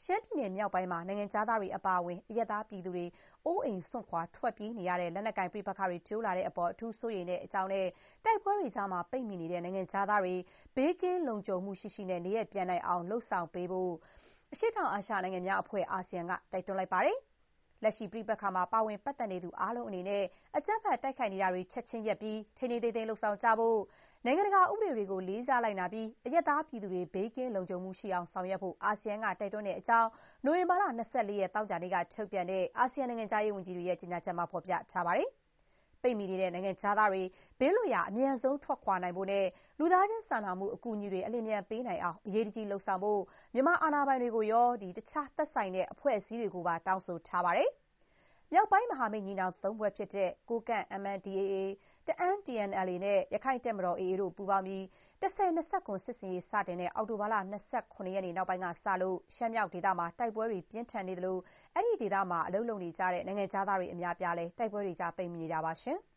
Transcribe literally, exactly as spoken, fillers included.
ရှမ်းပြည်နယ်မြောက်ပိုင်းမှာနိုင်ငံခြားသားတွေအပါအဝင်အရပ်သားပြည်သူတွေအိုးအိမ်စွန့်ခွာထွက်ပြေးနေရတဲ့လက်နက်ကိုင်ပဋိပက္ခတွေတိုးလာတဲ့အပေါ်အထူးစိုးရိမ်တဲ့အကြောင်းနဲ့တိုက်ပွဲတွေကြားမှာပိတ်မိနေတဲ့နိုင်ငံခြားသားတွေဘေးကင်းလုံခြုံမှုရှိရှိနဲ့နေရပ်ပြန်နိုင်အောင်လုပ်ဆောင်ပေးဖို့အရှေ့တောင်အာရှနိုင်ငံများအဖွဲ့ အာဆီယံကတိုက်တွန်းလိုက်ပါတယ်။လက်ရှိပဋိပက္ခမှာပါဝင်ပတ်သက်နေသူအားလုံးအနေနဲ့အကြမ်းဖက်တိုက်ခိုက်နေတာတွေချက်ချင်းရပ်ပြီးထိန်းထိန်းသိမ်းသိမ်းလုပ်ဆောင်ကြဖို့နိုင်ငံတကာဥပဒေတွေကိုလေးစားလိုက်နာပြီးအရပ်သားပြည်သူတွေဘေးကင်းလုံခြုံမှုရှိအောင်ဆောင်ရွက်ဖို့အာဆီယံကတိုက်တွန်းတဲ့အကြောင်းနိုဝင်ဘာလ၂၄ ရက်သောကြာနေ့ကထုတ်ပြန်တဲ့အာဆီယံနိုင်ငံခြားရေးဝန်ကြီးတွေရဲ့ကြေညာချက်မှာဖော်ပြထားပါတယ်။ပိတ်မိနေတဲ့နိုင်ငံခြားသားတွေဘေးလွတ်ရာအမြန်ဆုံးထွက်ခွာနိုင်ဖို့နဲ့လူသားချင်းစာနာမှုအကူအညီတွေအလျင်အမြန်ပေးနိုင်အောင်အရေးတကြီးလုပ်ဆောင်ဖို့မြန်မာအာဏာပိုင်တွေကိုရောတခြားသက်ဆိုင်တဲ့အဖွဲ့အစည်းတွေကိုပါတောင်းဆိုထားပါတယ်။မြောက်ပိုင်းမဟာမိတ်ညီနောင်သုံးဖွဲ့ဖြစ်တဲ့ကိုးကန့် M N D A A, တအာင်း T N L A နဲ့ ရခိုင့်တပ်မတော် A A တို့ပူးပေါင်းပြီး ၁၀၂၇ စစ်ဆင်ရေးစတင်တဲ့အောက်တိုဘာလ၂၇ ရက်နောက်ပိုင်းကစလို့ရှမ်းမြောက်ဒေသမှာတိုက်ပွဲတွေပြင်းထန်နေသလိုအဲ့ဒီဒေသမှာအလုပ်လုပ်နေကြတဲ့နိုင်ငံခြားသားတွေအများအပြားလည်းတိုက်ပွဲတွေကြားပိတ်မိနေတာပါရှင်။